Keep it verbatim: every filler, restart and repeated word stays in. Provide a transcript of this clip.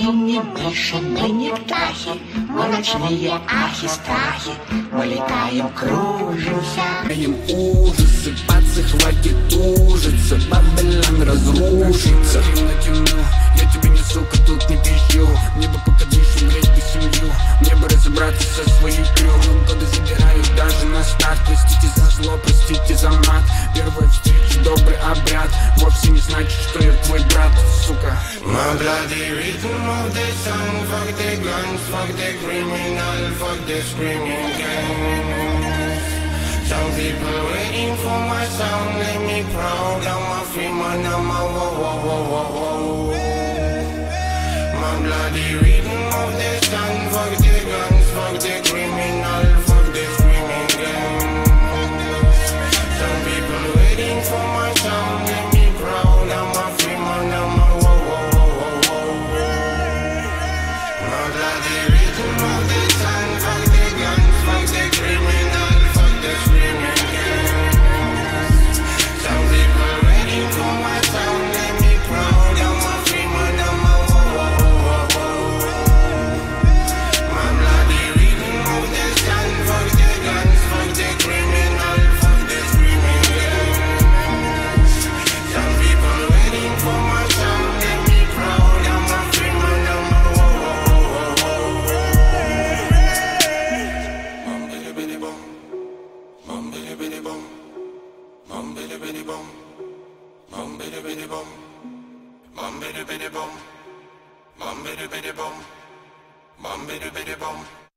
не мыши, мы не птахи, мы ночные ахи-страхи. Мы летаем, кружимся. Даем ужасы, пацы, хватит ужиться. Бабелан разрушится. Темно, темно, я тебе не сука, тут не пищу. Мне бы пока дышь, умереть бы семью. Мне бы разобраться со своей крёвом. Годы забирают даже на старт. Простите за зло, простите за мат. Первая встреча, добрый обряд. Вовсе не значит, что я твой брат, сука. My bloody rhythm of the sun. Fuck the guns, fuck the criminal, fuck the screaming gangs. Some people waiting for my sound. Let me proud, I'm a free man, I'm a whoa, whoa, whoa, whoa, whoa. My bloody rhythm of the sun. Fuck the guns, fuck the criminal, fuck the screaming gangs. Some people waiting for my sound. Let me proud, I'm a free man, I'm a whoa, whoa, whoa, whoa, whoa. My bloody rhythm of the sun. Fuck the guns, fuck the criminal, fuck the screaming gangs. Some people waiting for my sound. Let me proud, I'm a free man, I'm a whoa, whoa, whoa, whoa, whoa. My bloody rhythm of the sun. Fuck the guns, fuck the criminal, fuck the screaming gangs. Some people waiting for my sound. Let me proud, I'm a free man, I'm a whoa, whoa, whoa, whoa, whoa. Mum biddy biddy bum, mum biddy biddy bum, mum biddy biddy bum, mum biddy biddy bum, mum biddy biddy bum, mum biddy biddy bum, mum biddy biddy bum.